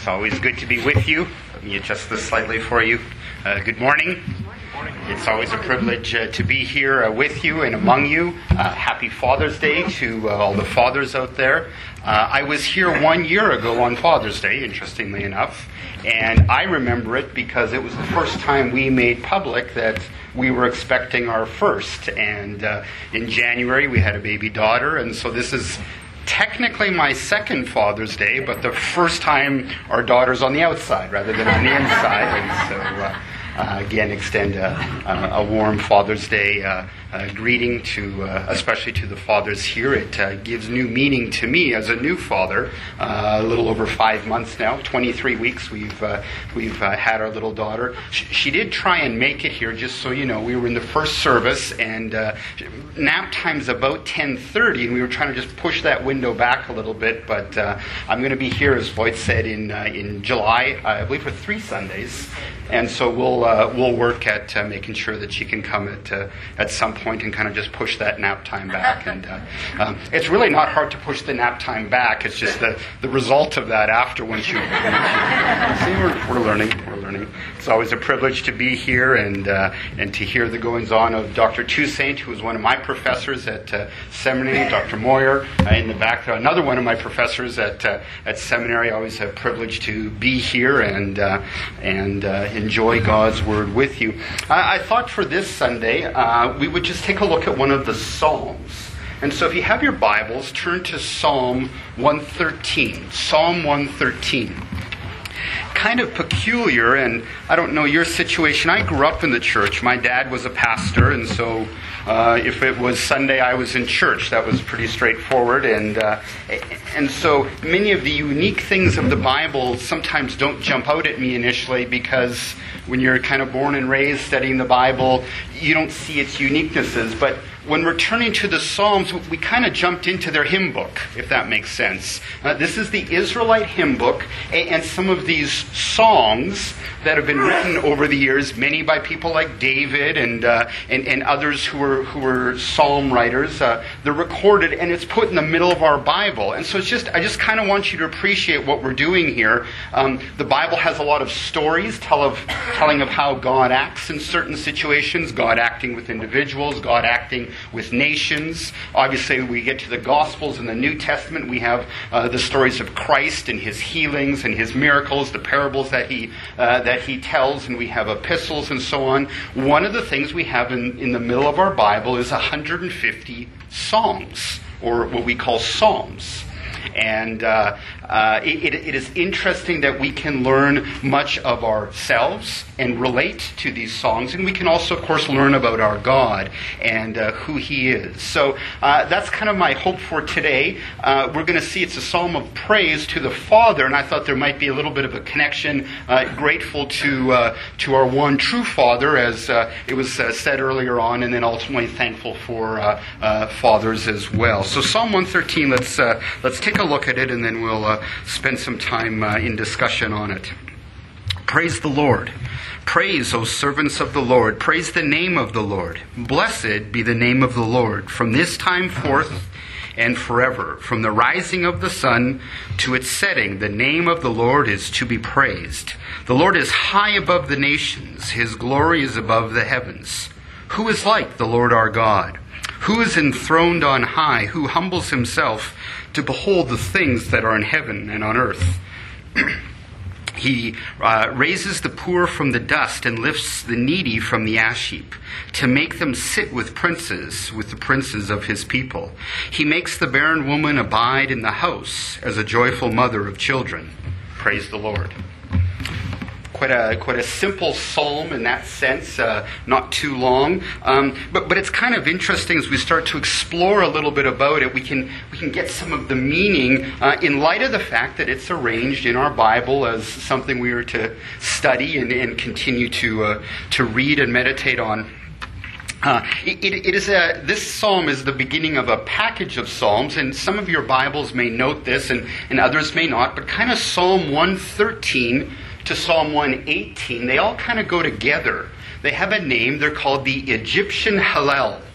always good to be with you. Let me adjust this slightly for you. Good morning. It's always a privilege to be here with you and among you. Happy Father's Day to all the fathers out there. I was here 1 year ago on Father's Day, interestingly enough, and I remember it because it was the first time we made public that we were expecting our first. And in January we had a baby daughter, and so this is technically my second Father's Day, but the first time our daughter's on the outside rather than on the inside. And so again, extend a warm Father's Day greeting to, especially to the fathers here. It gives new meaning to me as a new father. A little over 5 months now, 23 weeks we've had our little daughter. She did try and make it here, just so you know. We were in the first service, and nap time's about 10:30, and we were trying to just push that window back a little bit. But I'm going to be here, as Voight said, in July, I believe, for 3 Sundays. And so we'll work at making sure that she can come at some point and kind of just push that nap time back. And it's really not hard to push the nap time back. It's just the result of that after once you see, we're learning. It's always a privilege to be here and to hear the goings on of Dr. Toussaint, who was one of my professors at seminary. Dr. Moyer in the back there, another one of my professors at seminary. I always have privilege to be here and enjoy God's Word with you. I thought for this Sunday we would just take a look at one of the Psalms. And so if you have your Bibles, turn to Psalm 113. Psalm 113. Kind of peculiar, and I don't know your situation. I grew up in the church. My dad was a pastor, and so if it was Sunday, I was in church. That was pretty straightforward. And so many of the unique things of the Bible sometimes don't jump out at me initially, because when you're kind of born and raised studying the Bible, you don't see its uniquenesses. But when we're turning to the Psalms, we kind of jumped into their hymn book, if that makes sense. This is the Israelite hymn book, and some of these songs that have been written over the years, many by people like David and others who were psalm writers. They're recorded, and it's put in the middle of our Bible. And so I just kind of want you to appreciate what we're doing here. The Bible has a lot of stories telling of how God acts in certain situations, God acting with individuals, God acting with nations. Obviously, we get to the Gospels and the New Testament. We have the stories of Christ and His healings and His miracles, the parables that He tells, and we have epistles and so on. One of the things we have in the middle of our Bible is 150 songs, or what we call psalms. And it is interesting that we can learn much of ourselves and relate to these songs. And we can also, of course, learn about our God and who He is. So that's kind of my hope for today. We're going to see it's a psalm of praise to the Father. And I thought there might be a little bit of a connection. Grateful to our one true Father, as it was said earlier on. And then ultimately thankful for fathers as well. So Psalm 113, let's take a look at it, and then we'll spend some time in discussion on it. Praise the Lord. Praise, O servants of the Lord. Praise the name of the Lord. Blessed be the name of the Lord from this time forth and forever. From the rising of the sun to its setting, the name of the Lord is to be praised. The Lord is high above the nations. His glory is above the heavens. Who is like the Lord our God? Who is enthroned on high? Who humbles himself to behold the things that are in heaven and on earth? He raises the poor from the dust and lifts the needy from the ash heap, to make them sit with the princes of His people. He makes the barren woman abide in the house as a joyful mother of children. Praise the Lord. Quite a simple psalm in that sense, not too long, but it's kind of interesting as we start to explore a little bit about it. We can get some of the meaning in light of the fact that it's arranged in our Bible as something we are to study and continue to read and meditate on. This psalm is the beginning of a package of psalms, and some of your Bibles may note this, and others may not. But kind of Psalm 113 to Psalm 118, they all kind of go together. They have a name. They're called the Egyptian Hallel.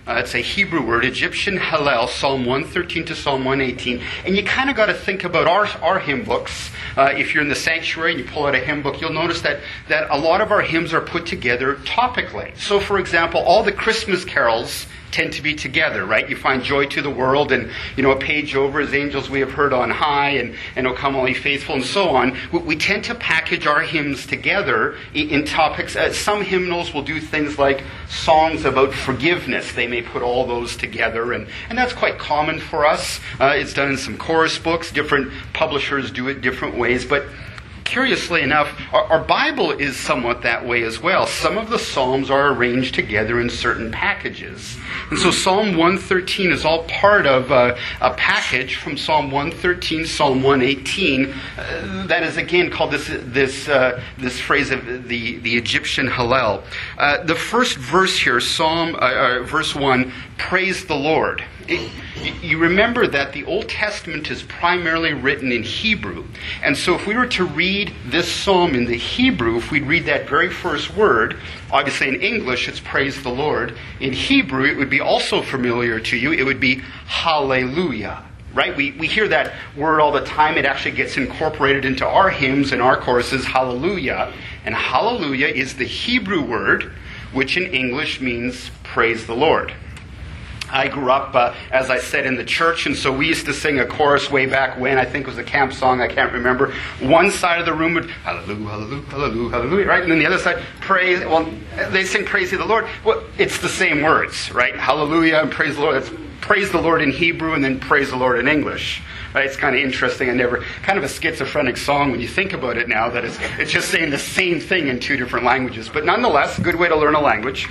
It's a Hebrew word, Egyptian Hallel, Psalm 113 to Psalm 118. And you kind of got to think about our hymn books. If you're in the sanctuary and you pull out a hymn book, you'll notice that a lot of our hymns are put together topically. So, for example, all the Christmas carols tend to be together, right? You find Joy to the World, and, a page over is Angels We Have Heard on High, and O Come All Ye Faithful, and so on. We tend to package our hymns together in topics. Some hymnals will do things like songs about forgiveness. They may put all those together, and that's quite common for us. It's done in some chorus books. Different publishers do it different ways, but curiously enough, our Bible is somewhat that way as well. Some of the Psalms are arranged together in certain packages. And so Psalm 113 is all part of a package from Psalm 113, Psalm 118, that is again called this phrase of the Egyptian Hallel. The first verse here, verse 1, praise the Lord. You remember that the Old Testament is primarily written in Hebrew. And so if we were to read this psalm in the Hebrew, if we'd read that very first word, obviously in English it's praise the Lord. In Hebrew it would be also familiar to you. It would be hallelujah. Right? We hear that word all the time. It actually gets incorporated into our hymns and our choruses, hallelujah. And hallelujah is the Hebrew word, which in English means praise the Lord. I grew up, as I said, in the church, and so we used to sing a chorus way back when. I think it was a camp song, I can't remember. One side of the room would, hallelujah, hallelujah, hallelujah, hallelujah, right? And then the other side, praise, well, they sing praise the Lord. Well, it's the same words, right? Hallelujah and praise the Lord. That's praise the Lord in Hebrew and then praise the Lord in English. Right? It's kind of interesting. Kind of a schizophrenic song when you think about it now, that it's just saying the same thing in two different languages. But nonetheless, a good way to learn a language.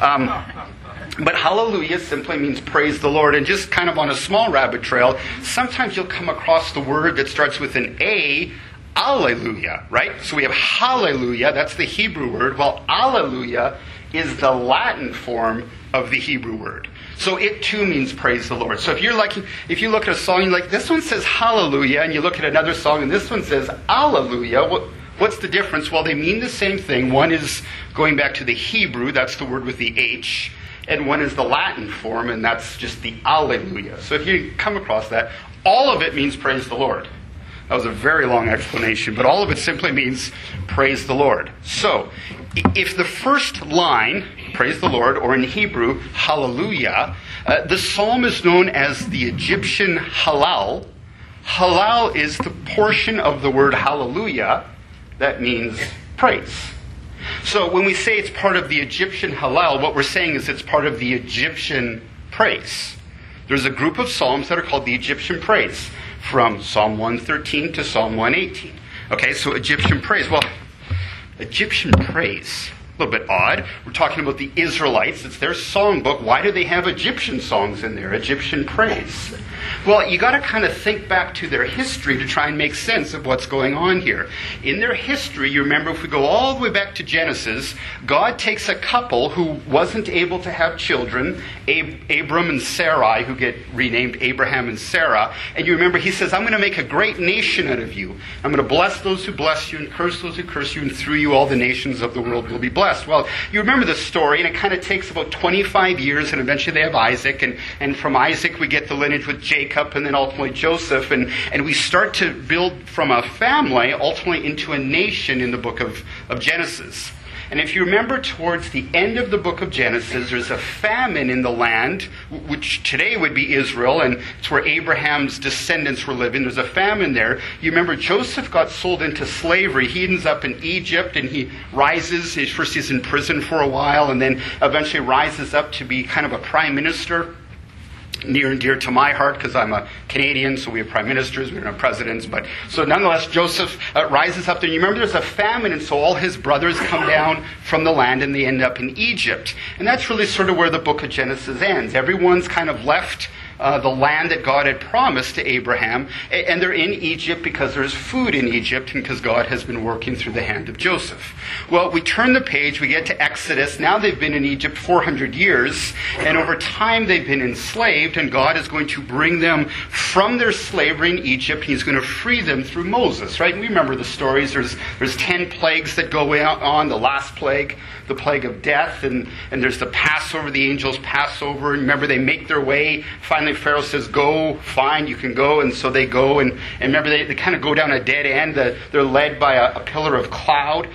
But hallelujah simply means praise the Lord. And just kind of on a small rabbit trail, sometimes you'll come across the word that starts with an A, alleluia, right? So we have hallelujah, that's the Hebrew word, while alleluia is the Latin form of the Hebrew word. So it too means praise the Lord. So if you look at a song, you're like, this one says hallelujah, and you look at another song and this one says alleluia, what's the difference? Well, they mean the same thing. One is going back to the Hebrew, that's the word with the H, and one is the Latin form, and that's just the alleluia. So if you come across that, all of it means praise the Lord. That was a very long explanation, but all of it simply means praise the Lord. So, if the first line, praise the Lord, or in Hebrew, hallelujah, the psalm is known as the Egyptian Hallel. Hallel is the portion of the word hallelujah that means praise. So when we say it's part of the Egyptian Hallel, what we're saying is it's part of the Egyptian praise. There's a group of psalms that are called the Egyptian praise, from Psalm 113 to Psalm 118. Okay, so Egyptian praise. Well, Egyptian praise, a little bit odd. We're talking about the Israelites. It's their songbook. Why do they have Egyptian songs in there? Egyptian praise. Well, you got to kind of think back to their history to try and make sense of what's going on here. In their history, you remember, if we go all the way back to Genesis, God takes a couple who wasn't able to have children, Abram and Sarai, who get renamed Abraham and Sarah, and you remember he says, I'm going to make a great nation out of you. I'm going to bless those who bless you and curse those who curse you, and through you all the nations of the world will be blessed. Well, you remember the story, and it kind of takes about 25 years, and eventually they have Isaac, and from Isaac we get the lineage with Jacob, and then ultimately Joseph, and we start to build from a family ultimately into a nation in the book of Genesis. And if you remember, towards the end of the book of Genesis, there's a famine in the land, which today would be Israel, and it's where Abraham's descendants were living. There's a famine there. You remember Joseph got sold into slavery. He ends up in Egypt, and he rises. First he's in prison for a while, and then eventually rises up to be kind of a prime minister. Near and dear to my heart, because I'm a Canadian, so we have prime ministers, we don't have presidents. But so nonetheless, Joseph rises up there. And you remember there's a famine, and so all his brothers come down from the land, and they end up in Egypt. And that's really sort of where the book of Genesis ends. Everyone's kind of left the land that God had promised to Abraham. And they're in Egypt because there's food in Egypt and because God has been working through the hand of Joseph. Well, we turn the page, we get to Exodus. Now they've been in Egypt 400 years, and over time they've been enslaved, and God is going to bring them from their slavery in Egypt. He's going to free them through Moses, right? And we remember the stories. There's 10 plagues that go on. The last plague, the plague of death, and there's the Passover, the angels pass over. And remember, they make their way. Finally, Pharaoh says, go, fine, you can go. And so they go, and remember, they kind of go down a dead end. They're led by a pillar of cloud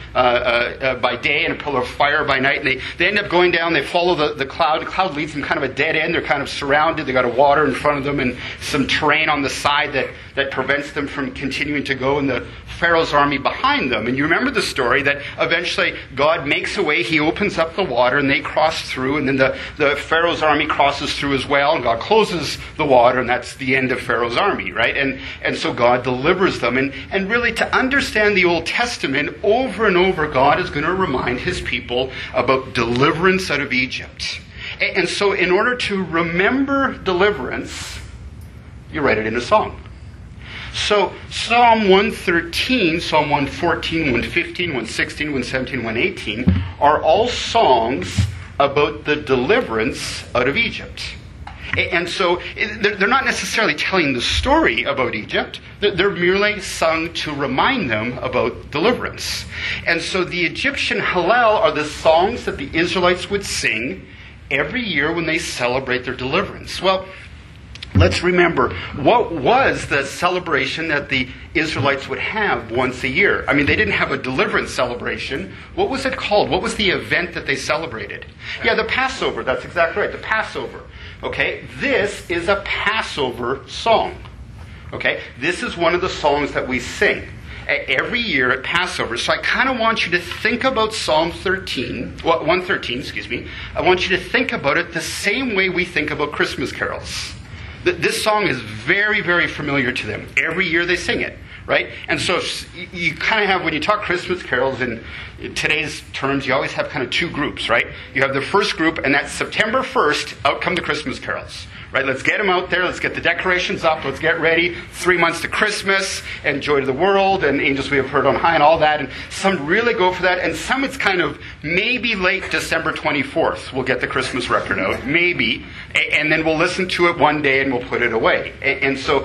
by day and a pillar of fire by night. And they end up going down, they follow the cloud. The cloud leads them kind of a dead end. They're kind of surrounded. They got a water in front of them and some terrain on the side that prevents them from continuing to go, and the Pharaoh's army behind them. And you remember the story that eventually God makes a way. He opens up the water and they cross through, and then the Pharaoh's army crosses through as well, and God closes the water, and that's the end of Pharaoh's army, right? And so God delivers them. And really, to understand the Old Testament, over and over, God is going to remind his people about deliverance out of Egypt. And so in order to remember deliverance, you write it in a song. So Psalm 113, Psalm 114, 115, 116, 117, 118 are all songs about the deliverance out of Egypt. And so they're not necessarily telling the story about Egypt. They're merely sung to remind them about deliverance. And so the Egyptian Hallel are the songs that the Israelites would sing every year when they celebrate their deliverance. Well, let's remember, what was the celebration that the Israelites would have once a year? I mean, they didn't have a deliverance celebration. What was it called? What was the event that they celebrated? Yeah, the Passover. That's exactly right, the Passover. Okay, this is a Passover song. Okay, this is one of the songs that we sing every year at Passover. So I kind of want you to think about Psalm 113, I want you to think about it the same way we think about Christmas carols. This song is very, very familiar to them. Every year they sing it, right? And so you kind of have, when you talk Christmas carols in today's terms, you always have kind of two groups, right? You have the first group, and that's September 1st, out come the Christmas carols. Right, let's get them out there, let's get the decorations up, let's get ready. 3 months to Christmas, and Joy to the World, and Angels We Have Heard on High, and all that. And some really go for that, and some it's kind of maybe late December 24th. We'll get the Christmas record out, maybe, and then we'll listen to it one day and we'll put it away. And so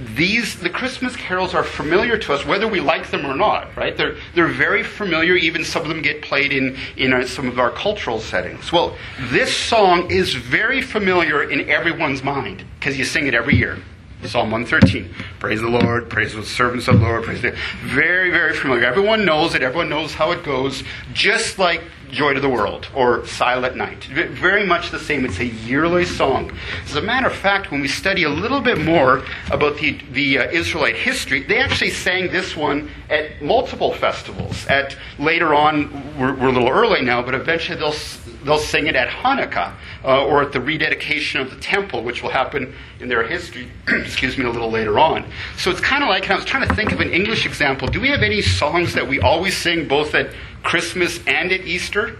the Christmas carols are familiar to us, whether we like them or not, right? They're very familiar, even some of them get played in some of our cultural settings. Well, this song is very familiar in everyone's mind, because you sing it every year. Psalm 113. Praise the Lord, praise the servants of the Lord, praise the... Very, very familiar. Everyone knows it, everyone knows how it goes, just like Joy to the World or Silent Night. Very much the same. It's a yearly song. As a matter of fact, when we study a little bit more about the Israelite history, they actually sang this one at multiple festivals. Later on, we're a little early now, but eventually they'll sing it at Hanukkah or at the rededication of the temple, which will happen in their history, a little later on. So it's kind of like, and I was trying to think of an English example. Do we have any songs that we always sing both at Christmas and at Easter?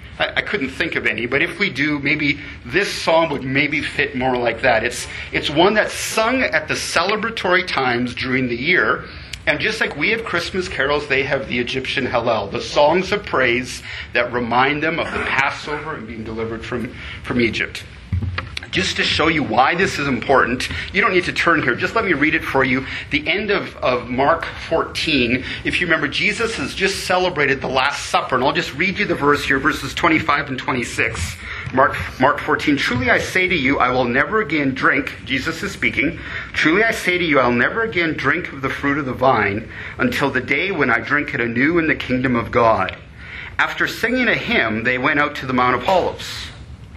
I couldn't think of any, but if we do, maybe this song would maybe fit more like that. It's one that's sung at the celebratory times during the year, and just like we have Christmas carols, they have the Egyptian Hallel, the songs of praise that remind them of the Passover and being delivered from Egypt. Just to show you why this is important, you don't need to turn here. Just let me read it for you. The end of Mark 14. If you remember, Jesus has just celebrated the Last Supper. And I'll just read you the verse here, verses 25 and 26. Mark 14. Truly I say to you, I will never again drink, Jesus is speaking, truly I say to you, I'll never again drink of the fruit of the vine until the day when I drink it anew in the kingdom of God. After singing a hymn, they went out to the Mount of Olives.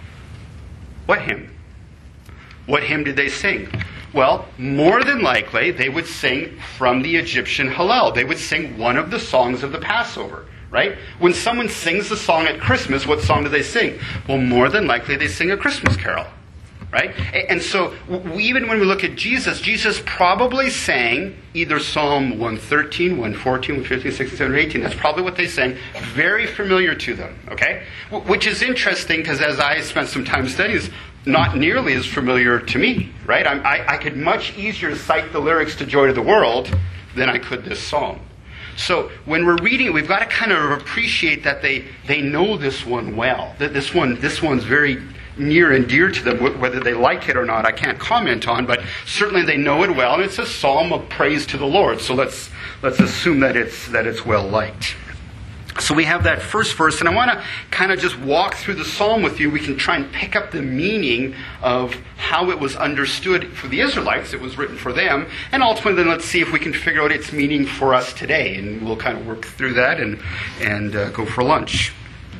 What hymn? What hymn did they sing? Well, more than likely, they would sing from the Egyptian Hallel. They would sing one of the songs of the Passover, right? When someone sings a song at Christmas, what song do they sing? Well, more than likely, they sing a Christmas carol, right? And so, even when we look at Jesus probably sang either Psalm 113, 114, 115, 16, 17, 18. That's probably what they sang. Very familiar to them, okay? Which is interesting, because as I spent some time studying this, not nearly as familiar to me, right? I could much easier cite the lyrics to Joy to the World than I could this psalm. So when we're reading it, we've got to kind of appreciate that they know this one well. That this one's very near and dear to them. Whether they like it or not, I can't comment on, but certainly they know it well, and it's a psalm of praise to the Lord. So let's assume that it's well liked. So we have that first verse, and I want to kind of just walk through the psalm with you. We can try and pick up the meaning of how it was understood for the Israelites. It was written for them. And ultimately, then let's see if we can figure out its meaning for us today. And we'll kind of work through that and go for lunch.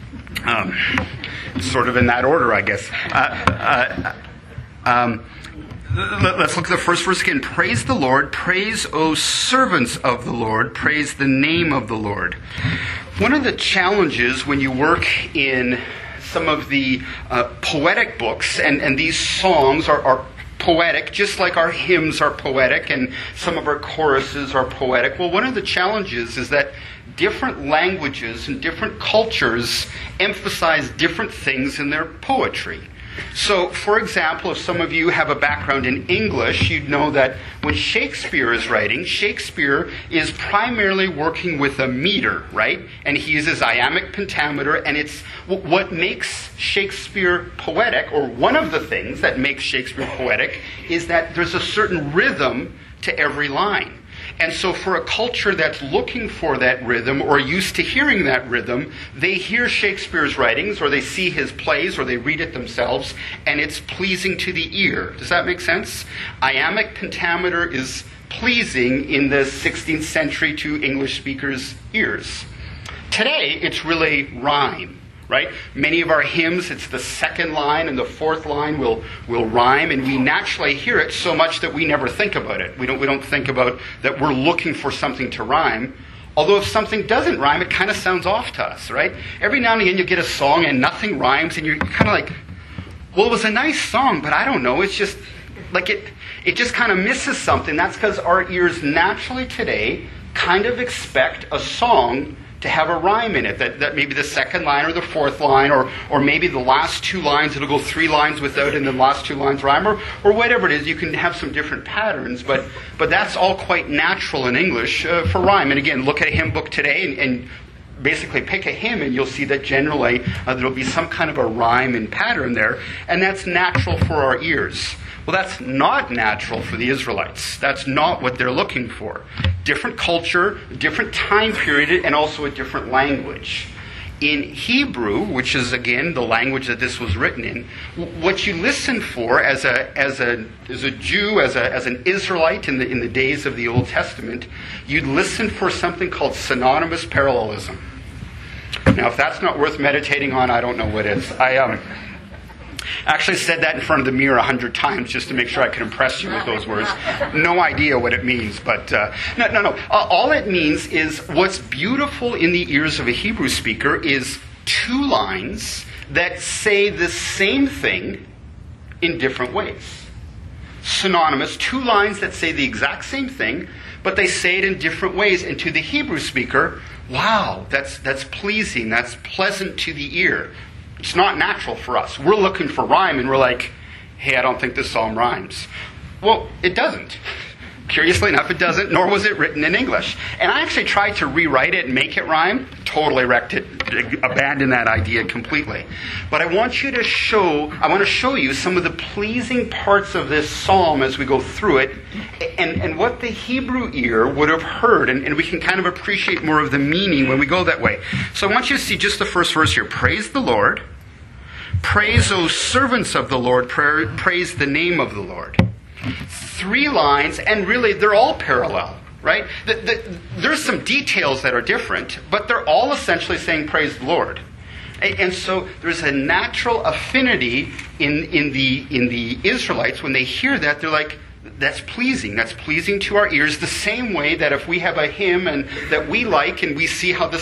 Sort of in that order, I guess. Let's look at the first verse again. Praise the Lord. Praise, O servants of the Lord. Praise the name of the Lord. One of the challenges when you work in some of the poetic books, and these songs are poetic, just like our hymns are poetic, and some of our choruses are poetic. Well, one of the challenges is that different languages and different cultures emphasize different things in their poetry. So, for example, if some of you have a background in English, you'd know that when Shakespeare is writing, Shakespeare is primarily working with a meter, right? And he uses iambic pentameter, and it's what makes Shakespeare poetic, or one of the things that makes Shakespeare poetic, is that there's a certain rhythm to every line. And so for a culture that's looking for that rhythm or used to hearing that rhythm, they hear Shakespeare's writings or they see his plays or they read it themselves, and it's pleasing to the ear. Does that make sense? Iambic pentameter is pleasing in the 16th century to English speakers' ears. Today, it's really rhyme. Right? Many of our hymns, it's the second line and the fourth line will rhyme, and we naturally hear it so much that we never think about it. We don't think about that we're looking for something to rhyme. Although if something doesn't rhyme, it kind of sounds off to us, right? Every now and again you get a song and nothing rhymes, and you're kind of like, well, it was a nice song, but I don't know. It's just like it just kind of misses something. That's because our ears naturally today kind of expect a song to have a rhyme in it, that maybe the second line or the fourth line, or maybe the last two lines, it'll go 3 lines without, and then the last 2 lines rhyme, or whatever it is. You can have some different patterns, but that's all quite natural in English for rhyme. And again, look at a hymn book today and basically pick a hymn, and you'll see that generally there'll be some kind of a rhyme and pattern there, and that's natural for our ears. Well, that's not natural for the Israelites. That's not what they're looking for. Different culture, different time period, and also a different language. In Hebrew, which is again the language that this was written in, what you listen for as a Jew, as an Israelite in the days of the Old Testament, you'd listen for something called synonymous parallelism. Now, if that's not worth meditating on, I don't know what is. I actually said that in front of the mirror 100 times just to make sure I could impress you with those words. No idea what it means, but no. All it means is what's beautiful in the ears of a Hebrew speaker is 2 lines that say the same thing in different ways. Synonymous, 2 lines that say the exact same thing, but they say it in different ways. And to the Hebrew speaker, wow, that's pleasing, that's pleasant to the ear. It's not natural for us. We're looking for rhyme, and we're like, hey, I don't think this psalm rhymes. Well, it doesn't. Curiously enough, it doesn't, nor was it written in English. And I actually tried to rewrite it and make it rhyme. Totally wrecked it. Abandoned that idea completely. But I want to show you some of the pleasing parts of this psalm as we go through it, and what the Hebrew ear would have heard. And we can kind of appreciate more of the meaning when we go that way. So I want you to see just the first verse here. Praise the Lord. Praise, O servants of the Lord. Praise the name of the Lord. 3 lines, and really they're all parallel, right? There's some details that are different, but they're all essentially saying praise the Lord. And so there's a natural affinity in the Israelites. When they hear that, they're like, that's pleasing. That's pleasing to our ears. The same way that if we have a hymn and that we like, and we see how the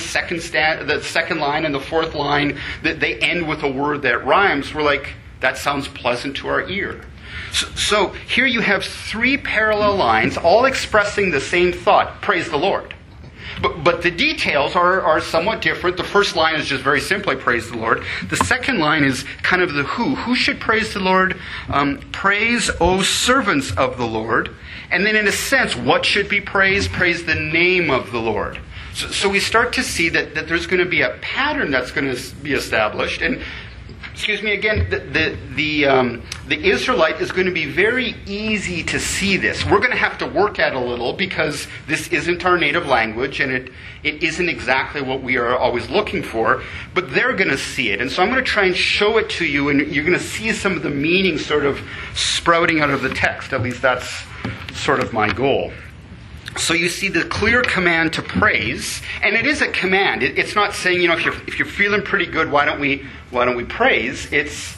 second line and the fourth line, that they end with a word that rhymes, we're like, that sounds pleasant to our ear. So here you have 3 parallel lines, all expressing the same thought, praise the Lord. But the details are somewhat different. The first line is just very simply, praise the Lord. The second line is kind of the who. Who should praise the Lord? Praise, O servants of the Lord. And then in a sense, what should be praised? Praise the name of the Lord. So we start to see that there's going to be a pattern that's going to be established. And again, the Israelite is going to be very easy to see this. We're going to have to work at it a little because this isn't our native language and it isn't exactly what we are always looking for, but they're going to see it. And so I'm going to try and show it to you, and you're going to see some of the meaning sort of sprouting out of the text. At least that's sort of my goal. So you see the clear command to praise, and it is a command. It's not saying, if you're feeling pretty good, why don't we praise? It's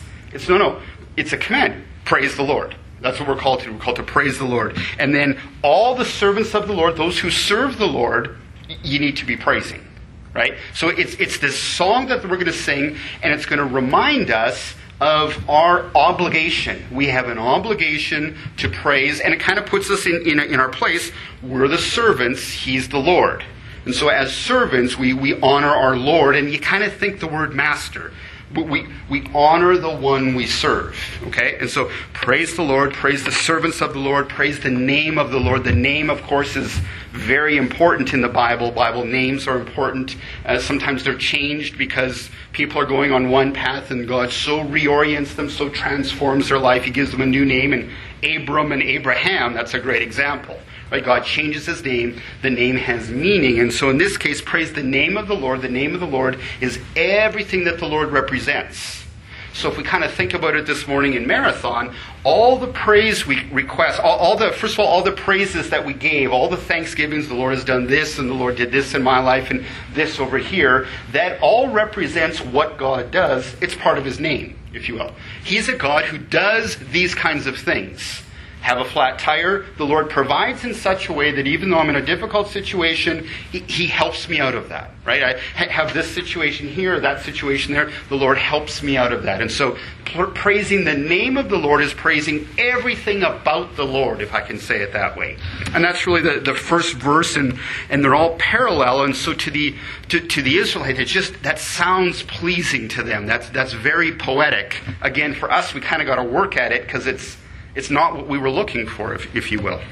a command. Praise the Lord. That's what we're called to. We're called to praise the Lord. And then all the servants of the Lord, those who serve the Lord, you need to be praising, right? So it's this song that we're going to sing, and it's going to remind us of our obligation. We have an obligation to praise, and it kind of puts us in our place. We're the servants, He's the Lord. And so as servants, we honor our Lord, and you kind of think the word master. But we honor the one we serve. Okay? And so praise the Lord, praise the servants of the Lord, praise the name of the Lord. The name, of course, is very important in the Bible. Bible names are important. Sometimes they're changed because people are going on one path and God so reorients them, so transforms their life. He gives them a new name. And Abram and Abraham, that's a great example. Right? God changes His name. The name has meaning. And so in this case, praise the name of the Lord. The name of the Lord is everything that the Lord represents. So if we kind of think about it this morning in Marathon, all the praise we request, first of all the praises that we gave, all the thanksgivings, the Lord has done this and the Lord did this in my life and this over here, that all represents what God does. It's part of His name, if you will. He's a God who does these kinds of things. Have a flat tire, the Lord provides in such a way that even though I'm in a difficult situation, He helps me out of that, right? I have this situation here, that situation there, the Lord helps me out of that. And so praising the name of the Lord is praising everything about the Lord, if I can say it that way. And that's really the first verse, and they're all parallel. And so to the Israelites, that sounds pleasing to them. That's very poetic. Again, for us, we kind of got to work at it because it's not what we were looking for, if you will.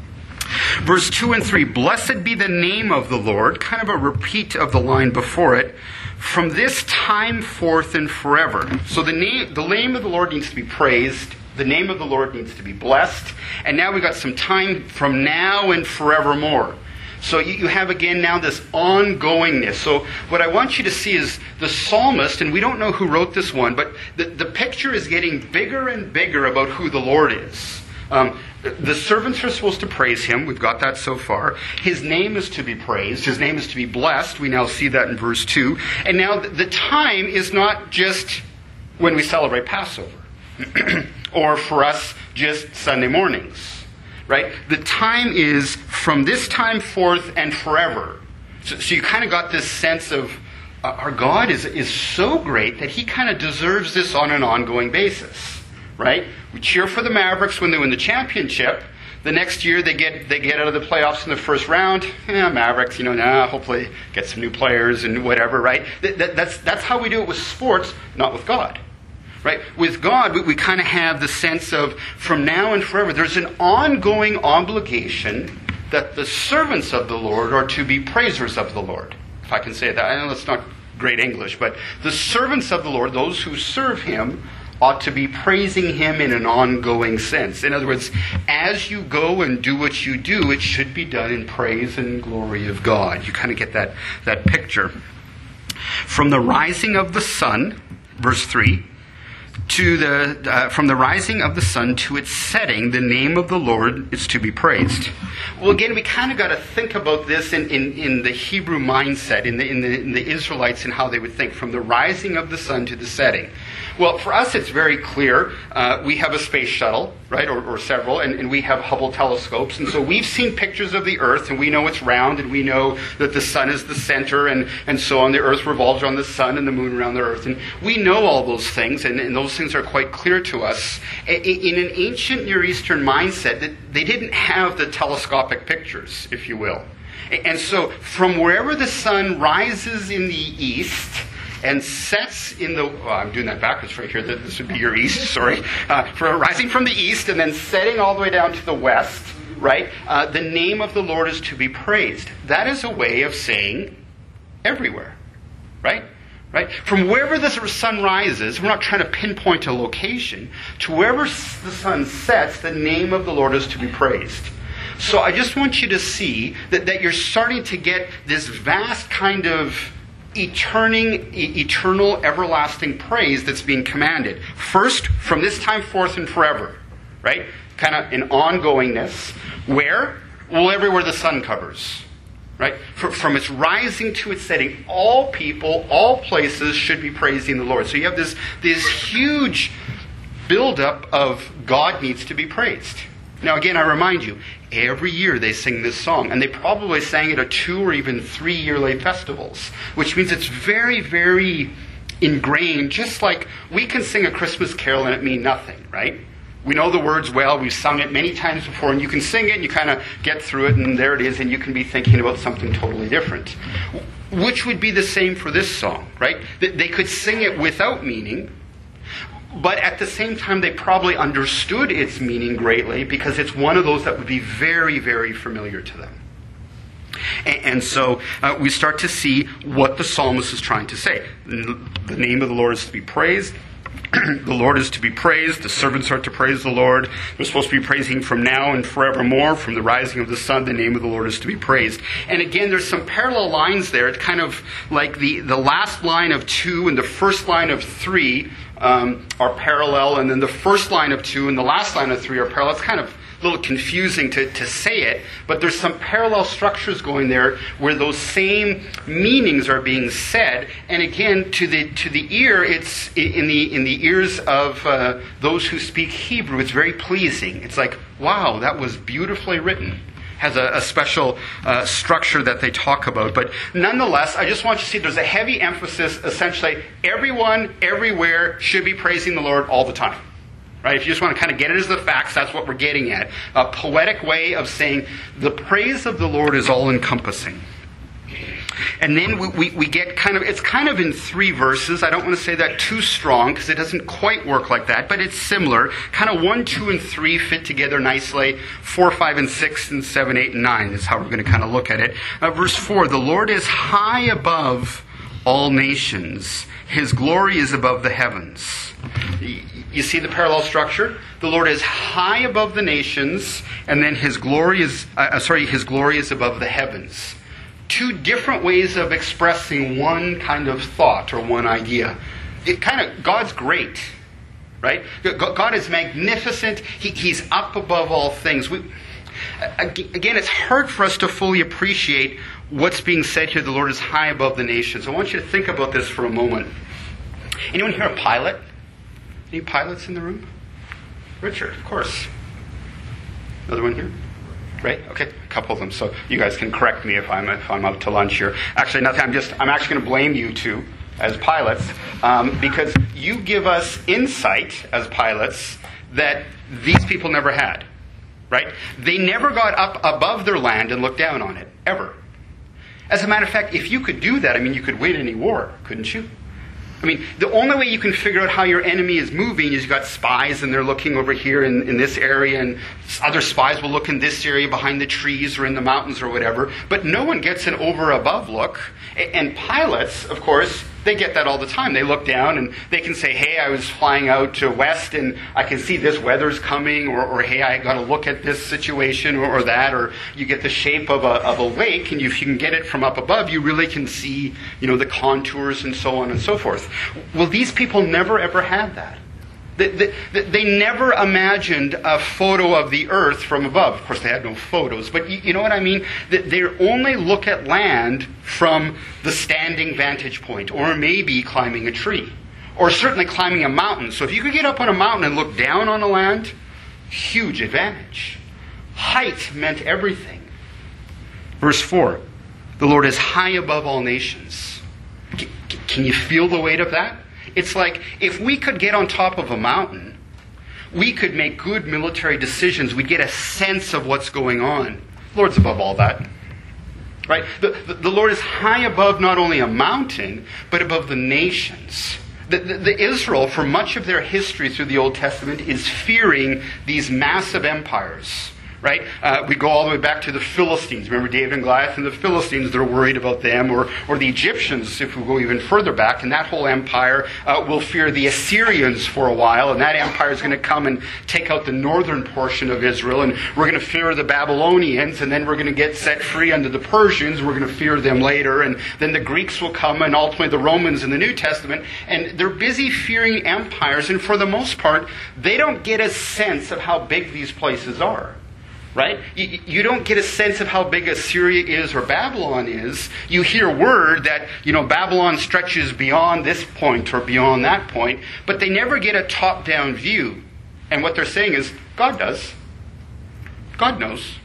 Verse 2 and 3, blessed be the name of the Lord, kind of a repeat of the line before it, from this time forth and forever. So the name of the Lord needs to be praised. The name of the Lord needs to be blessed. And now we've got some time from now and forevermore. So you have again now this ongoingness. So what I want you to see is the psalmist, and we don't know who wrote this one, but the picture is getting bigger and bigger about who the Lord is. The servants are supposed to praise Him. We've got that so far. His name is to be praised. His name is to be blessed. We now see that in verse 2. And now the time is not just when we celebrate Passover. Or for us, just Sunday mornings. Right? The time is from this time forth and forever. So you kind of got this sense of our God is so great that He kind of deserves this on an ongoing basis. Right? We cheer for the Mavericks when they win the championship. The next year they get out of the playoffs in the first round. Mavericks, hopefully get some new players and whatever, right? That's how we do it with sports, not with God. Right? With God, we kind of have the sense of from now and forever, there's an ongoing obligation that the servants of the Lord are to be praisers of the Lord. If I can say that. I know that's not great English, but the servants of the Lord, those who serve Him, ought to be praising Him in an ongoing sense. In other words, as you go and do what you do, it should be done in praise and glory of God. You kind of get that picture. From the rising of the sun, verse 3, from the rising of the sun to its setting, the name of the Lord is to be praised. Well, again, we kind of got to think about this in the Hebrew mindset, in the Israelites and how they would think, from the rising of the sun to the setting. Well, for us, it's very clear. We have a space shuttle, right, or several, and we have Hubble telescopes. And so we've seen pictures of the Earth, and we know it's round, and we know that the sun is the center, and so on. The Earth revolves around the sun, and the moon around the Earth. And we know all those things, and those things are quite clear to us. In an ancient Near Eastern mindset, that they didn't have the telescopic pictures, if you will. And so from wherever the sun rises in the east and sets in the... Well, I'm doing that backwards right here. This would be your east, sorry. Rising from the east and then setting all the way down to the west, right? The name of the Lord is to be praised. That is a way of saying everywhere, right? Right? From wherever the sun rises, we're not trying to pinpoint a location, to wherever the sun sets, the name of the Lord is to be praised. So I just want you to see that you're starting to get this vast kind of eternal, everlasting praise that's being commanded. First, from this time forth and forever, right? Kind of an ongoingness. Where? Well, everywhere the sun covers. Right? From its rising to its setting, all people, all places should be praising the Lord. So you have this huge buildup of God needs to be praised. Now again, I remind you, every year they sing this song, and they probably sang it at 2 or even 3 yearly festivals, which means it's very, very ingrained, just like we can sing a Christmas carol and it mean nothing, right? We know the words well, we've sung it many times before, and you can sing it and you kind of get through it, and there it is, and you can be thinking about something totally different. Which would be the same for this song, right? They could sing it without meaning, but at the same time they probably understood its meaning greatly because it's one of those that would be very, very familiar to them. And so we start to see what the psalmist is trying to say. The name of the Lord is to be praised. The Lord is to be praised. The servants are to praise the Lord. We're supposed to be praising from now and forevermore. From the rising of the sun, the name of the Lord is to be praised. And again, there's some parallel lines there. It's kind of like the last line of 2 and the first line of 3 are parallel. And then the first line of 2 and the last line of 3 are parallel. It's kind of a little confusing to say it, but there's some parallel structures going there where those same meanings are being said. And again, to the ear, it's in the ears of those who speak Hebrew, it's very pleasing. It's like, wow, that was beautifully written. Has a special structure that they talk about. But nonetheless, I just want you to see there's a heavy emphasis, essentially, everyone, everywhere should be praising the Lord all the time. Right? If you just want to kind of get it as the facts, that's what we're getting at. A poetic way of saying the praise of the Lord is all-encompassing. And then we get it's kind of in 3 verses. I don't want to say that too strong because it doesn't quite work like that, but it's similar. Kind of 1, 2, and 3 fit together nicely. 4, 5, and 6, and 7, 8, and 9 is how we're going to kind of look at it. Verse 4, the Lord is high above all nations. His glory is above the heavens. You see the parallel structure? The Lord is high above the nations, and then His glory is above the heavens. 2 different ways of expressing one kind of thought or one idea. God's great, right? God is magnificent. He's up above all things. Again, it's hard for us to fully appreciate what's being said here. The Lord is high above the nations. I want you to think about this for a moment. Anyone here a pilot? Any pilots in the room? Richard, of course. Another one here? Right? Okay, a couple of them. So you guys can correct me if I'm up to lunch here. Actually, nothing. I'm actually going to blame you two as pilots because you give us insight as pilots that these people never had. Right? They never got up above their land and looked down on it ever. As a matter of fact, if you could do that, you could win any war, couldn't you? The only way you can figure out how your enemy is moving is you've got spies and they're looking over here in this area, and other spies will look in this area behind the trees or in the mountains or whatever. But no one gets an over-above look. And pilots, of course, they get that all the time. They look down and they can say, hey, I was flying out to west and I can see this weather's coming, or hey, I got to look at this situation or that, or you get the shape of a lake, and if you can get it from up above, you really can see, the contours and so on and so forth. Well, these people never ever had that. They never imagined a photo of the earth from above. Of course, they had no photos, but you know what I mean? They only look at land from the standing vantage point, or maybe climbing a tree, or certainly climbing a mountain. So if you could get up on a mountain and look down on the land, huge advantage. Height meant everything. Verse 4, the Lord is high above all nations. Can you feel the weight of that? It's like if we could get on top of a mountain, we could make good military decisions. We'd get a sense of what's going on. The Lord's above all that. Right? The Lord is high above not only a mountain, but above the nations. The Israel, for much of their history through the Old Testament, is fearing these massive empires. Right? We go all the way back to the Philistines. Remember David and Goliath and the Philistines, they're worried about them. Or the Egyptians, if we go even further back, and that whole empire will fear the Assyrians for a while. And that empire is going to come and take out the northern portion of Israel. And we're going to fear the Babylonians. And then we're going to get set free under the Persians. We're going to fear them later. And then the Greeks will come, and ultimately the Romans in the New Testament. And they're busy fearing empires. And for the most part, they don't get a sense of how big these places are. Right? You don't get a sense of how big Assyria is or Babylon is. You hear word that, Babylon stretches beyond this point or beyond that point, but they never get a top-down view. And what they're saying is, God does. God knows.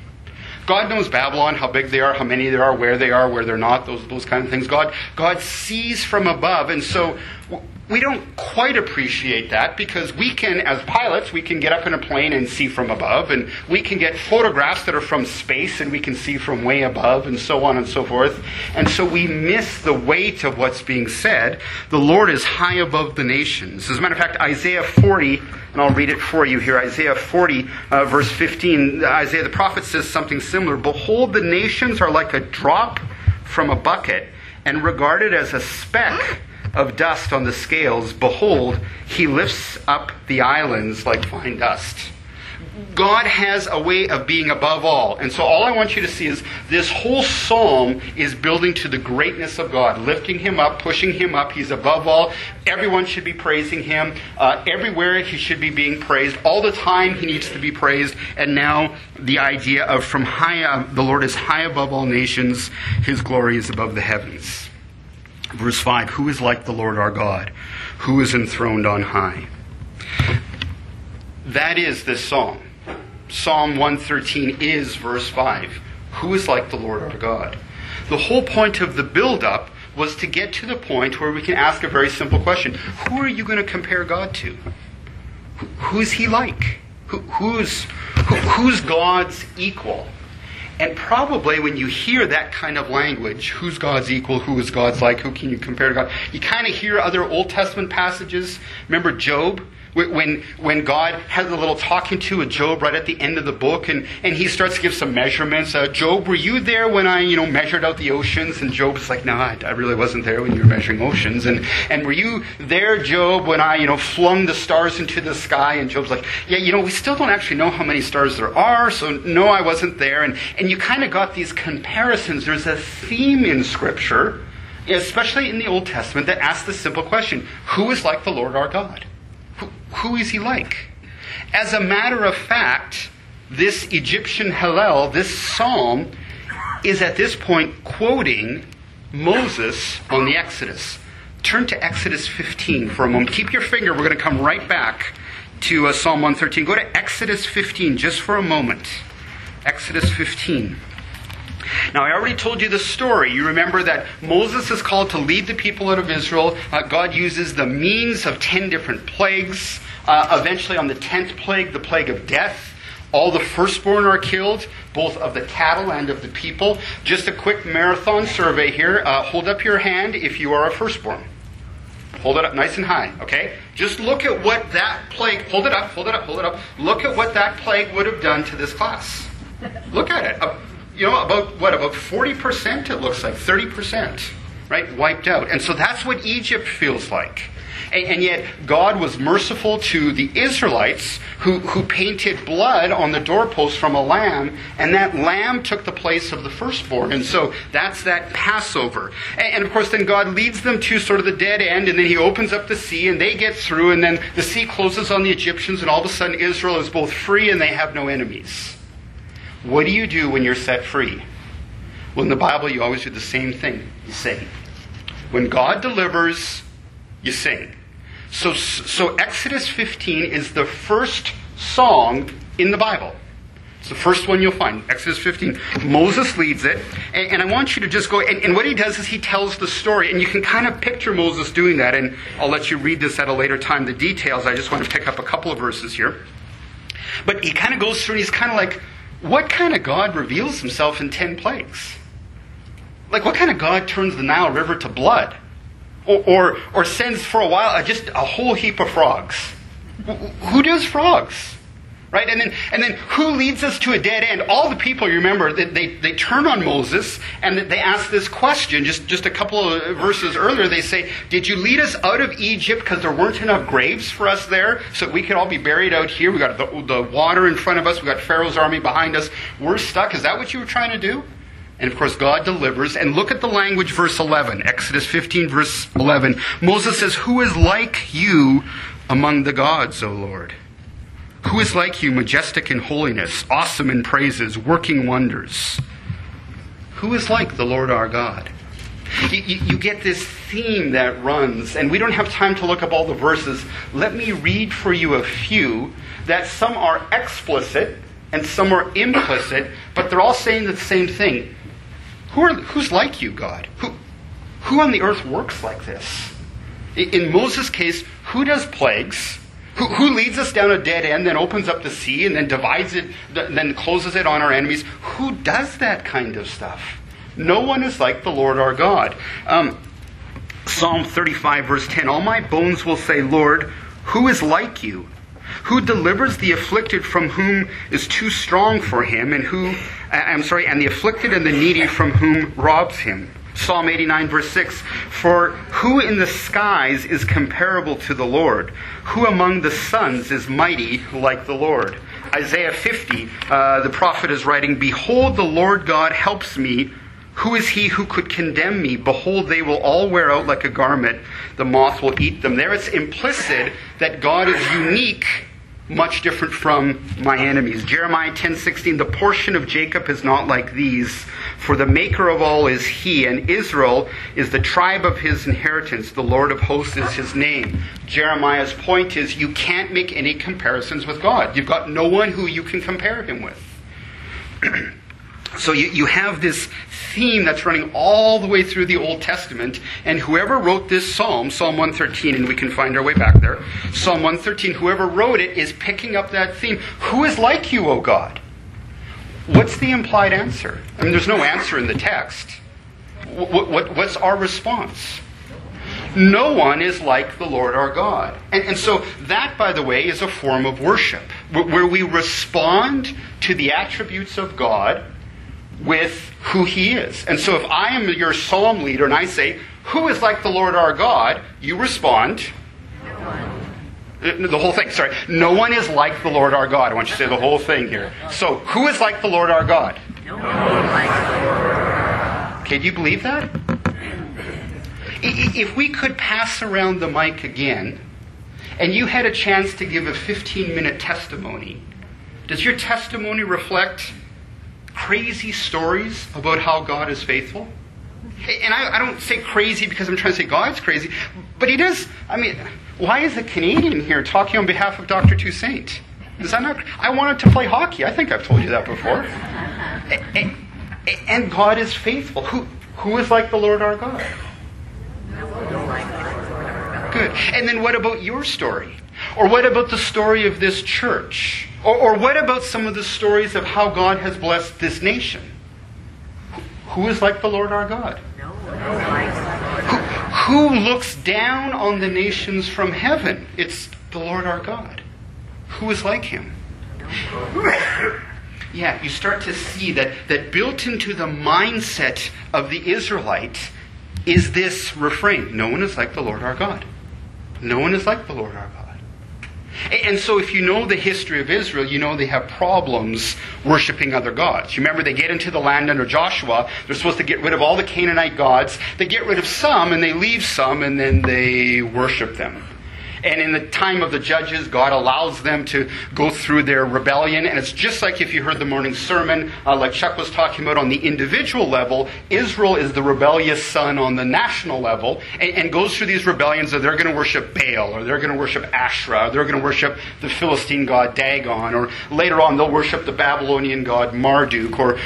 God knows Babylon, how big they are, how many there are, where they're not, those kind of things. God sees from above, and so we don't quite appreciate that because we can, as pilots, we can get up in a plane and see from above, and we can get photographs that are from space and we can see from way above, and so on and so forth. And so we miss the weight of what's being said. The Lord is high above the nations. As a matter of fact, Isaiah 40, and I'll read it for you here, Isaiah 40, verse 15, Isaiah the prophet says something similar. Behold, the nations are like a drop from a bucket and regarded as a speck of dust on the scales. Behold, he lifts up the islands like fine dust. God has a way of being above all. And so all I want you to see is this whole psalm is building to the greatness of God, lifting him up, pushing him up. He's above all. Everyone should be praising him. Everywhere he should be being praised. All the time he needs to be praised. And now the idea of from high, the Lord is high above all nations. His glory is above the heavens. Verse 5, who is like the Lord our God, who is enthroned on high? That is this psalm. Psalm 113 is verse 5. Who is like the Lord our God? The whole point of the build-up was to get to the point where we can ask a very simple question. Who are you going to compare God to? Who is he like? Who's God's equal? And probably when you hear that kind of language, who's God's equal, who is God's like, who can you compare to God, you kind of hear other Old Testament passages. Remember Job? When God has a little talking to with Job right at the end of the book, and he starts to give some measurements. Job, were you there when I measured out the oceans? And Job's like, no, I really wasn't there when you were measuring oceans. And were you there, Job, when I flung the stars into the sky? And Job's like, yeah, we still don't actually know how many stars there are, so no, I wasn't there. And you kind of got these comparisons. There's a theme in Scripture, especially in the Old Testament, that asks the simple question: who is like the Lord our God? Who is he like? As a matter of fact, this Egyptian Hallel, this psalm, is at this point quoting Moses on the Exodus. Turn to Exodus 15 for a moment. Keep your finger. We're going to come right back to Psalm 113. Go to Exodus 15 just for a moment. Exodus 15. Now, I already told you the story. You remember that Moses is called to lead the people out of Israel. God uses the means of 10 different plagues. Eventually, on the 10th plague, the plague of death, all the firstborn are killed, both of the cattle and of the people. Just a quick marathon survey here. Hold up your hand if you are a firstborn. Hold it up nice and high, okay? Just look at what that plague... Hold it up, hold it up, hold it up. Look at what that plague would have done to this class. Look at it. About 40%, it looks like, 30%, right, wiped out. And so that's what Egypt feels like. And yet God was merciful to the Israelites who painted blood on the doorpost from a lamb, and that lamb took the place of the firstborn. And so that's that Passover. And of course then God leads them to sort of the dead end, and then he opens up the sea and they get through, and then the sea closes on the Egyptians, and all of a sudden Israel is both free and they have no enemies. What do you do when you're set free? Well, in the Bible, you always do the same thing. You sing. When God delivers, you sing. So Exodus 15 is the first song in the Bible. It's the first one you'll find, Exodus 15. Moses leads it. And I want you to just go, and what he does is he tells the story. And you can kind of picture Moses doing that. And I'll let you read this at a later time, the details. I just want to pick up a couple of verses here. But he kind of goes through and he's kind of like, what kind of God reveals himself in 10 plagues? Like, what kind of God turns the Nile River to blood? Or sends for a while just a whole heap of frogs? Who does frogs? Right? And then who leads us to a dead end? All the people, you remember, they turn on Moses and they ask this question. Just a couple of verses earlier, they say, did you lead us out of Egypt because there weren't enough graves for us there so that we could all be buried out here? We got the water in front of us. We got Pharaoh's army behind us. We're stuck. Is that what you were trying to do? And of course, God delivers. And look at the language, verse 11. Exodus 15, verse 11. Moses says, who is like you among the gods, O Lord? Who is like you, majestic in holiness, awesome in praises, working wonders? Who is like the Lord our God? You get this theme that runs, and we don't have time to look up all the verses. Let me read for you a few that some are explicit and some are implicit, but they're all saying the same thing. Who's like you, God? Who on the earth works like this? In Moses' case, who does plagues? Who leads us down a dead end, then opens up the sea, and then divides it, then closes it on our enemies? Who does that kind of stuff? No one is like the Lord our God. Psalm 35, verse 10, all my bones will say, Lord, who is like you? Who delivers the afflicted from whom is too strong for him, and the afflicted and the needy from whom robs him? Psalm 89, verse 6, for who in the skies is comparable to the Lord? Who among the sons is mighty like the Lord? Isaiah 50, the prophet is writing, behold, the Lord God helps me. Who is he who could condemn me? Behold, they will all wear out like a garment. The moth will eat them. There it's implicit that God is unique, much different from my enemies. Jeremiah 10:16, the portion of Jacob is not like these, for the maker of all is he, and Israel is the tribe of his inheritance. The Lord of hosts is his name. Jeremiah's point is you can't make any comparisons with God. You've got no one who you can compare him with. So you have this theme that's running all the way through the Old Testament, and whoever wrote this psalm, Psalm 113, and we can find our way back there, Psalm 113, whoever wrote it is picking up that theme. Who is like you, O God? What's the implied answer? I mean, there's no answer in the text. What's our response? No one is like the Lord our God. And so that, by the way, is a form of worship, where we respond to the attributes of God with who he is. And so if I am your psalm leader and I say, who is like the Lord our God? You respond. The whole thing, sorry. No one is like the Lord our God. I want you to say the whole thing here. So, who is like the Lord our God? No one is like the Lord our God. Okay, do you believe that? If we could pass around the mic again, and you had a chance to give a 15-minute testimony, does your testimony reflect crazy stories about how God is faithful? And I don't say crazy because I'm trying to say God's crazy, but he does. I mean, why is a Canadian here talking on behalf of Dr. Toussaint? Is that not? I wanted to play hockey. I think I've told you that before. And God is faithful. Who is like the Lord our God? Good. And then what about your story? Or what about the story of this church? Or what about some of the stories of how God has blessed this nation? Who is like the Lord our God? Who looks down on the nations from heaven? It's the Lord our God. Who is like him? Yeah, you start to see that built into the mindset of the Israelite is this refrain. No one is like the Lord our God. No one is like the Lord our God. And so if you know the history of Israel, you know they have problems worshiping other gods. You remember they get into the land under Joshua. They're supposed to get rid of all the Canaanite gods. They get rid of some and they leave some and then they worship them. And in the time of the judges, God allows them to go through their rebellion. And it's just like if you heard the morning sermon, like Chuck was talking about on the individual level, Israel is the rebellious son on the national level and goes through these rebellions that they're going to worship Baal, or they're going to worship Asherah, or they're going to worship the Philistine god Dagon, or later on they'll worship the Babylonian god Marduk, or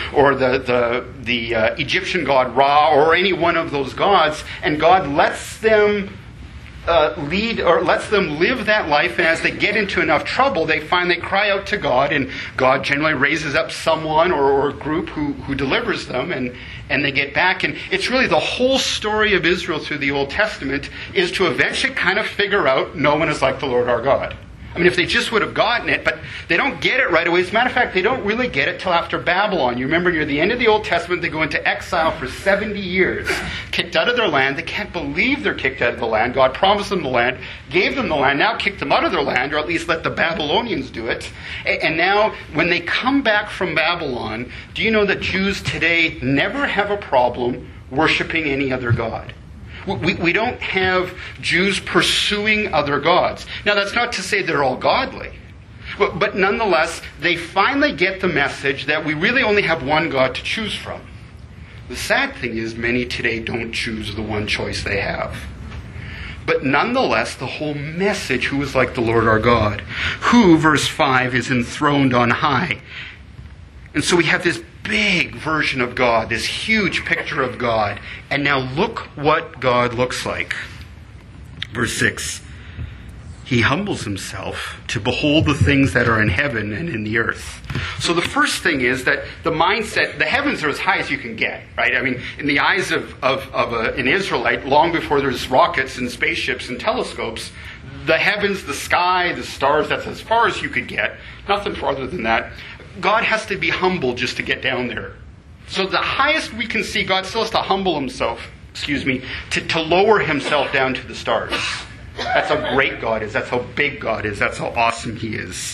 the Egyptian god Ra, or any one of those gods. And God lets them lead or lets them live that life, and as they get into enough trouble, they finally cry out to God, and God generally raises up someone or a group who delivers them, and they get back. And it's really the whole story of Israel through the Old Testament is to eventually kind of figure out no one is like the Lord our God. I mean, if they just would have gotten it, but they don't get it right away. As a matter of fact, they don't really get it till after Babylon. You remember near the end of the Old Testament, they go into exile for 70 years, kicked out of their land. They can't believe they're kicked out of the land. God promised them the land, gave them the land, now kicked them out of their land, or at least let the Babylonians do it. And now, when they come back from Babylon, do you know that Jews today never have a problem worshiping any other god? We don't have Jews pursuing other gods. Now, that's not to say they're all godly. But nonetheless, they finally get the message that we really only have one God to choose from. The sad thing is many today don't choose the one choice they have. But nonetheless, the whole message, who is like the Lord our God, who, verse 5, is enthroned on high. And so we have this big version of God, this huge picture of God. And now look what God looks like. Verse 6, he humbles himself to behold the things that are in heaven and in the earth. So the first thing is that the mindset, the heavens are as high as you can get, right? I mean, in the eyes of an Israelite, long before there's rockets and spaceships and telescopes, the heavens, the sky, the stars, that's as far as you could get. Nothing farther than that. God has to be humble just to get down there. So the highest we can see, God still has to humble himself, to lower himself down to the stars. That's how great God is. That's how big God is. That's how awesome he is.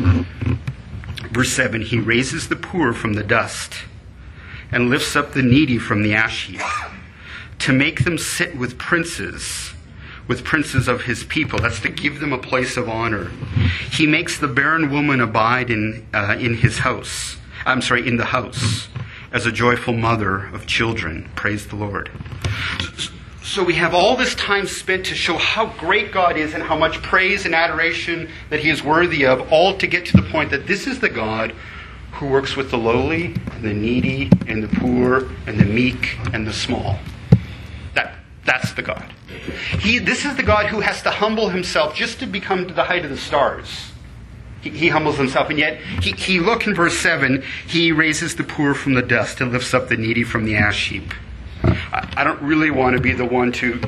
Verse 7, he raises the poor from the dust and lifts up the needy from the ash heap to make them sit with princes of his people. That's to give them a place of honor. He makes the barren woman abide in the house as a joyful mother of children. Praise the Lord. So we have all this time spent to show how great God is and how much praise and adoration that he is worthy of, all to get to the point that this is the God who works with the lowly and the needy and the poor and the meek and the small. That's the God. This is the God who has to humble himself just to become to the height of the stars. He humbles himself, and yet he look in verse 7, he raises the poor from the dust and lifts up the needy from the ash heap. I don't really want to be the one to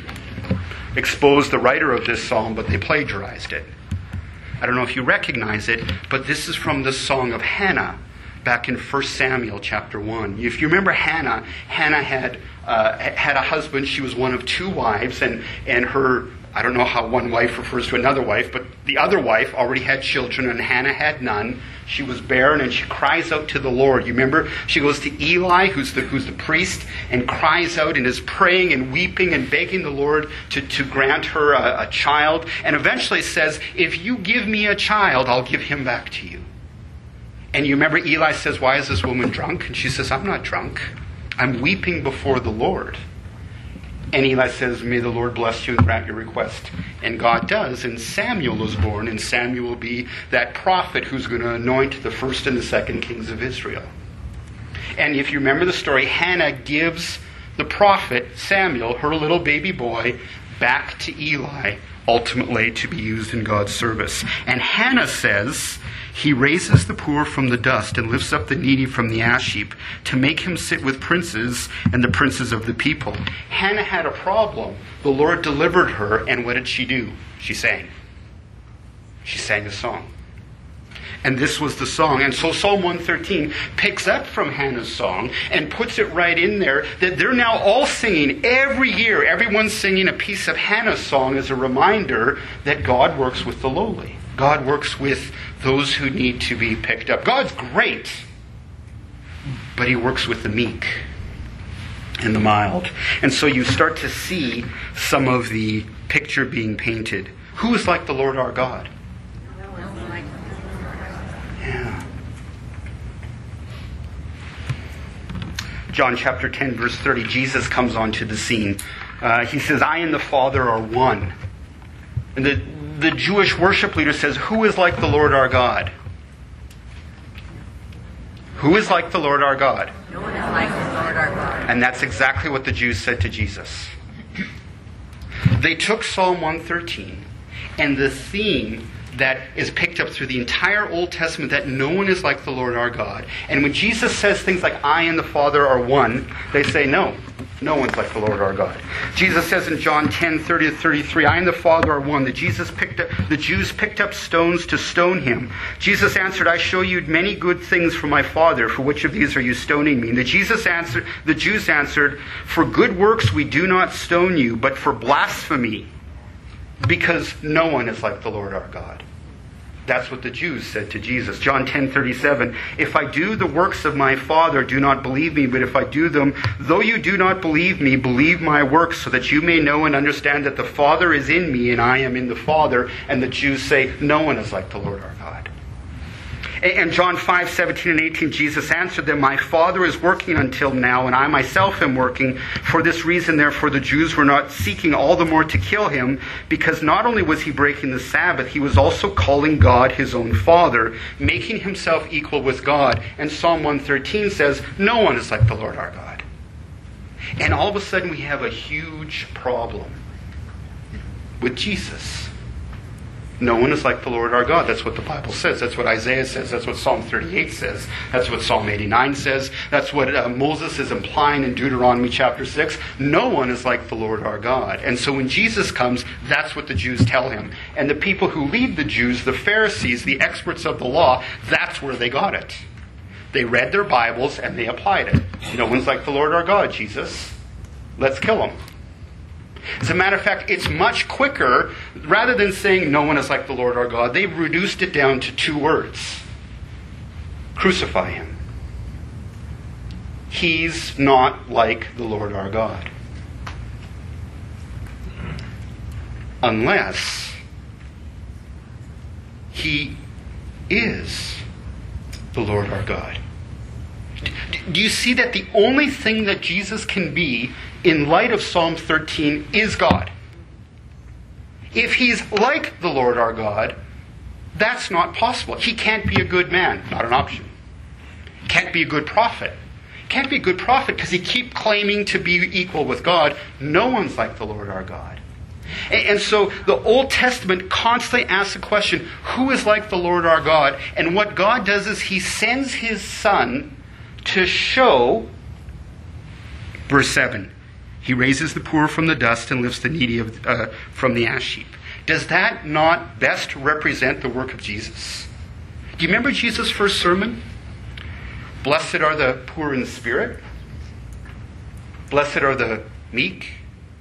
expose the writer of this psalm, but they plagiarized it. I don't know if you recognize it, but this is from the Song of Hannah, back in 1 Samuel chapter 1. If you remember Hannah had a husband. She was one of two wives, and her, I don't know how one wife refers to another wife, but the other wife already had children, and Hannah had none. She was barren, and she cries out to the Lord. You remember? She goes to Eli, who's the priest, and cries out and is praying and weeping and begging the Lord to grant her a child, and eventually says, if you give me a child, I'll give him back to you. And you remember Eli says, why is this woman drunk? And she says, I'm not drunk. I'm weeping before the Lord. And Eli says, may the Lord bless you and grant your request. And God does. And Samuel was born. And Samuel will be that prophet who's going to anoint the first and the second kings of Israel. And if you remember the story, Hannah gives the prophet Samuel, her little baby boy, back to Eli, ultimately to be used in God's service. And Hannah says, he raises the poor from the dust and lifts up the needy from the ash heap to make him sit with princes and the princes of the people. Hannah had a problem. The Lord delivered her, and what did she do? She sang. She sang a song. And this was the song. And so Psalm 113 picks up from Hannah's song and puts it right in there, that they're now all singing every year. Everyone's singing a piece of Hannah's song as a reminder that God works with the lowly. God works with those who need to be picked up. God's great, but he works with the meek and the mild. And so you start to see some of the picture being painted. Who is like the Lord our God? Yeah. John chapter 10, verse 30, Jesus comes onto the scene. He says, I and the Father are one. And the Jewish worship leader says, who is like the Lord our God? Who is like the Lord our God? No one is like the Lord our God. And that's exactly what the Jews said to Jesus. They took Psalm 113 and the theme that is picked up through the entire Old Testament, that no one is like the Lord our God. And when Jesus says things like, I and the Father are one, they say, no one's like the Lord our God. Jesus says in John 10:30-33, I and the Father are one. The Jews picked up stones to stone him. Jesus answered, I show you many good things from my Father. For which of these are you stoning me? And the Jews answered, for good works we do not stone you, but for blasphemy, because no one is like the Lord our God. That's what the Jews said to Jesus. John 10:37, if I do the works of my Father, do not believe me, but if I do them, though you do not believe me, believe my works, so that you may know and understand that the Father is in me and I am in the Father. And the Jews say, no one is like the Lord our God. And John 5:17 and 18, Jesus answered them, my Father is working until now, and I myself am working. For this reason, therefore, the Jews were not seeking all the more to kill him, because not only was he breaking the Sabbath, he was also calling God his own Father, making himself equal with God. And Psalm 113 says, no one is like the Lord our God. And all of a sudden we have a huge problem with Jesus. No one is like the Lord our God. That's what the Bible says. That's what Isaiah says. That's what Psalm 38 says. That's what Psalm 89 says. That's what Moses is implying in Deuteronomy chapter 6. No one is like the Lord our God. And so when Jesus comes, that's what the Jews tell him. And the people who lead the Jews, the Pharisees, the experts of the law, that's where they got it. They read their Bibles and they applied it. No one's like the Lord our God, Jesus. Let's kill him. As a matter of fact, it's much quicker. Rather than saying no one is like the Lord our God, they've reduced it down to 2 words. Crucify him. He's not like the Lord our God. Unless he is the Lord our God. Do you see that the only thing that Jesus can be in light of Psalm 13 is God? If he's like the Lord our God, that's not possible. He can't be a good man. Not an option. Can't be a good prophet. Can't be a good prophet because he keeps claiming to be equal with God. No one's like the Lord our God. And so the Old Testament constantly asks the question, who is like the Lord our God? And what God does is he sends his Son to show, verse 7, he raises the poor from the dust and lifts the needy from the ash heap. Does that not best represent the work of Jesus? Do you remember Jesus' first sermon? Blessed are the poor in spirit. Blessed are the meek.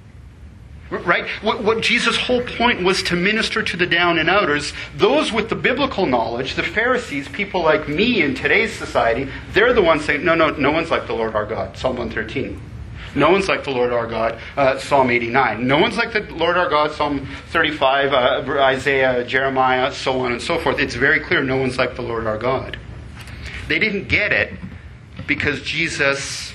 Right? What Jesus' whole point was to minister to the down and outers. Those with the biblical knowledge, the Pharisees, people like me in today's society, they're the ones saying, no one's like the Lord our God. Psalm 113. No one's like the Lord our God. Psalm 89. No one's like the Lord our God. Psalm 35, Isaiah, Jeremiah, so on and so forth. It's very clear no one's like the Lord our God. They didn't get it because Jesus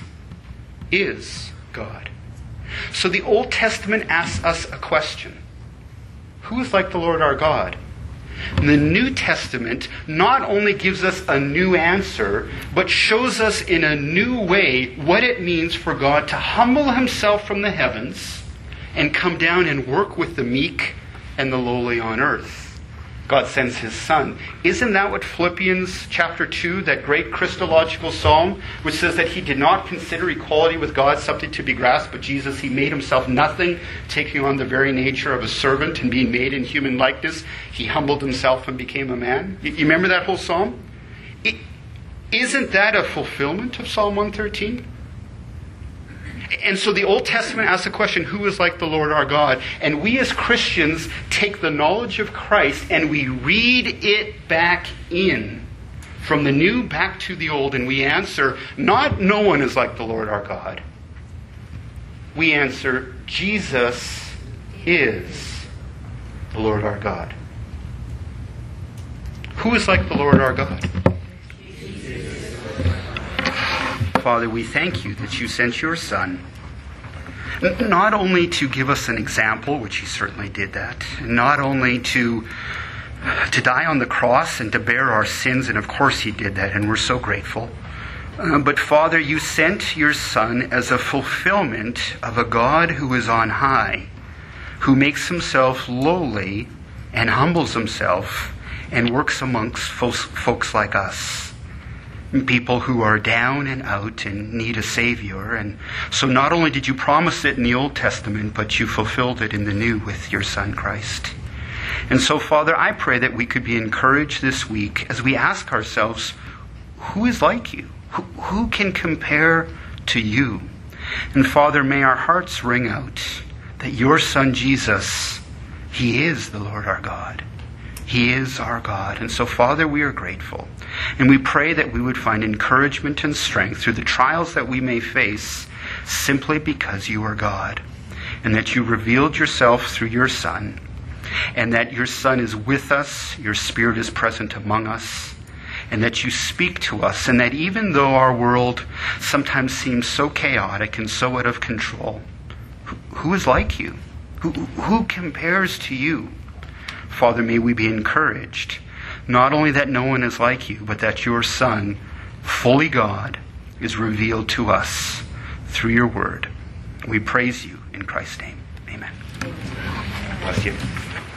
is God. So the Old Testament asks us a question. Who is like the Lord our God? And the New Testament not only gives us a new answer, but shows us in a new way what it means for God to humble himself from the heavens and come down and work with the meek and the lowly on earth. God sends his Son. Isn't that what Philippians chapter 2, that great Christological psalm, which says that he did not consider equality with God something to be grasped, but Jesus, he made himself nothing, taking on the very nature of a servant and being made in human likeness. He humbled himself and became a man. You remember that whole psalm? Isn't that a fulfillment of Psalm 113? And so the Old Testament asks the question, who is like the Lord our God? And we as Christians take the knowledge of Christ and we read it back in, from the new back to the old, and we answer, not no one is like the Lord our God. We answer, Jesus is the Lord our God. Who is like the Lord our God? Father, we thank you that you sent your Son, not only to give us an example, which he certainly did that, not only to die on the cross and to bear our sins, and of course he did that, and we're so grateful. But Father, you sent your Son as a fulfillment of a God who is on high, who makes himself lowly and humbles himself and works amongst folks like us, people who are down and out and need a Savior. And so not only did you promise it in the Old Testament, but you fulfilled it in the New with your Son Christ. And so, Father, I pray that we could be encouraged this week as we ask ourselves, who is like you? Who can compare to you? And Father, may our hearts ring out that your Son Jesus, he is the Lord our God. He is our God. And so, Father, we are grateful. And we pray that we would find encouragement and strength through the trials that we may face simply because you are God. And that you revealed yourself through your Son. And that your Son is with us, your Spirit is present among us, and that you speak to us, and that even though our world sometimes seems so chaotic and so out of control, who is like you? Who compares to you? Father, may we be encouraged, not only that no one is like you, but that your Son, fully God, is revealed to us through your word. We praise you in Christ's name. Amen. Bless you.